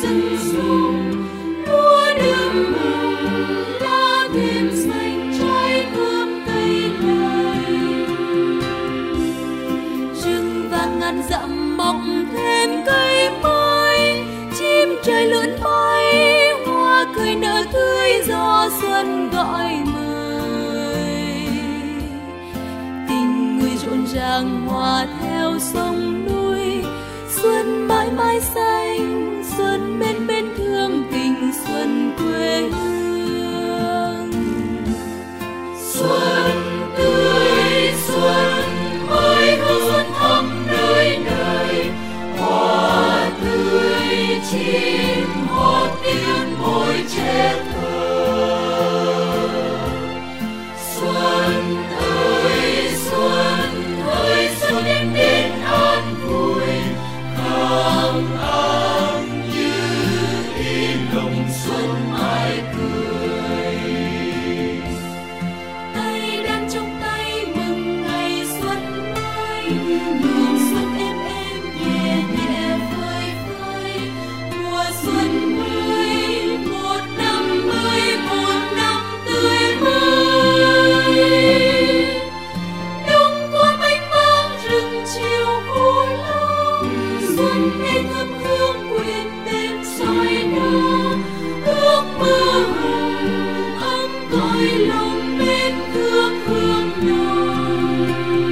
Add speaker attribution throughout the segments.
Speaker 1: rừng rụng, lúa đơm mừng, lá thêm xanh trái thơm cây lầy. Rừng vàng ngàn dặm mọc thêm cây mới, chim trời lượn bay, hoa cười nở tươi gió xuân gọi mời. Tình người rộn ràng hòa theo sông núi, xuân mãi mãi xanh, xuân bên bên thương tình xuân quê hương. Xuân tươi xuân mới hương xuân thắm nơi này, hoa tươi chim hót tiếng môi trẻ thơ. Xuân ơi xuân em đến an vui, khang an như in lòng xuân mãi cười. Tay đang trong tay mừng ngày xuân mới, đường xuân êm êm nhẹ nhẹ phơi phới. Mùa xuân mới một năm tươi mới. Đông qua mênh mang rừng chiều vô lâu, xuân nghe thơm hương quyện tên soi đá. Ước mơ hồng ấm cõi lòng bên thương hương nồng.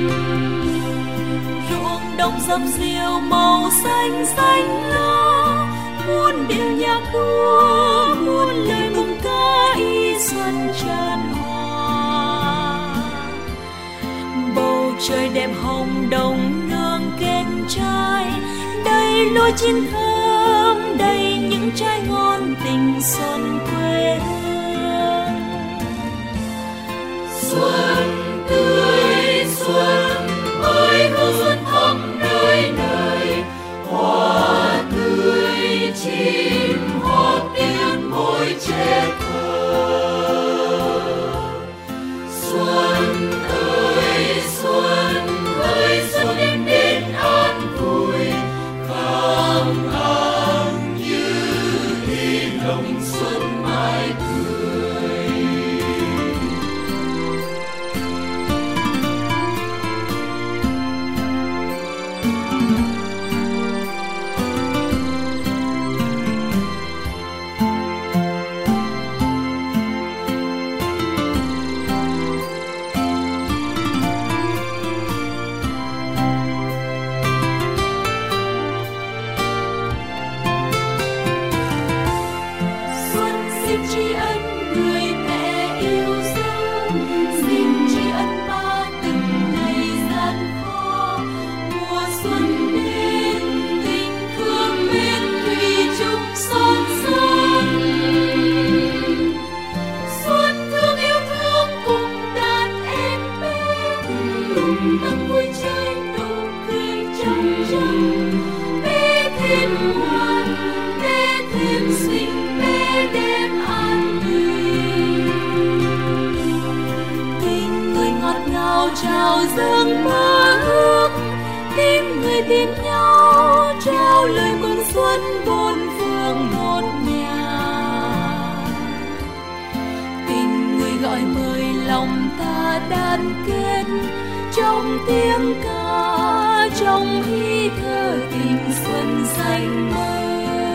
Speaker 1: Ruộng đồng dầm diều màu xanh xanh lá, muôn điệu nhạc đua, muôn lời mừng ca y xuân tràn hòa. Bầu trời đẹp hồng đồng nương kết trái, đầy lúa chín thơm, đầy những trái ngon tình xuân quê hương. Xuân tươi xuân mới hương xuân thắm nơi này, hoa tươi chim hót tiếng môi trẻ thơ. Xuân ơi xuân em đến an vui, khang an như in lòng xuân mãi cười. Xuân xin tri ân người mẹ yêu dấu, xin tri ân ba từng ngày gian khó. Mùa xuân đến tình thương bên thủy chung son sắt. Xuân thương yêu thương cùng đàn em bé, cùng nắng vui chơi nụ cười trong trắng. Bé thêm ngoan, bé thêm xinh, bé đem an bình. Tình người ngọt ngào trao dâng mơ ước, tim người tìm nhau trao lời mừng xuân bốn phương một nhà. Tình người gọi mời lòng ta đan kết, trong tiếng ca trong hy thơ tình xuân xanh mơ.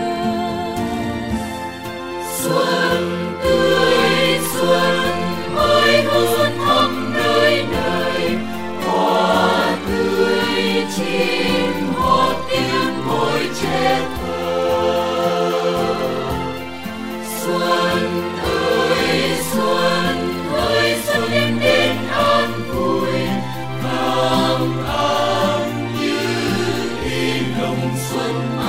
Speaker 1: Xuân tươi xuân mới hương xuân thắm nơi này, hoa tươi chim hót tiếng môi trẻ thơ. Xuân ơi xuân em đến an vui, khang an như in lòng xuân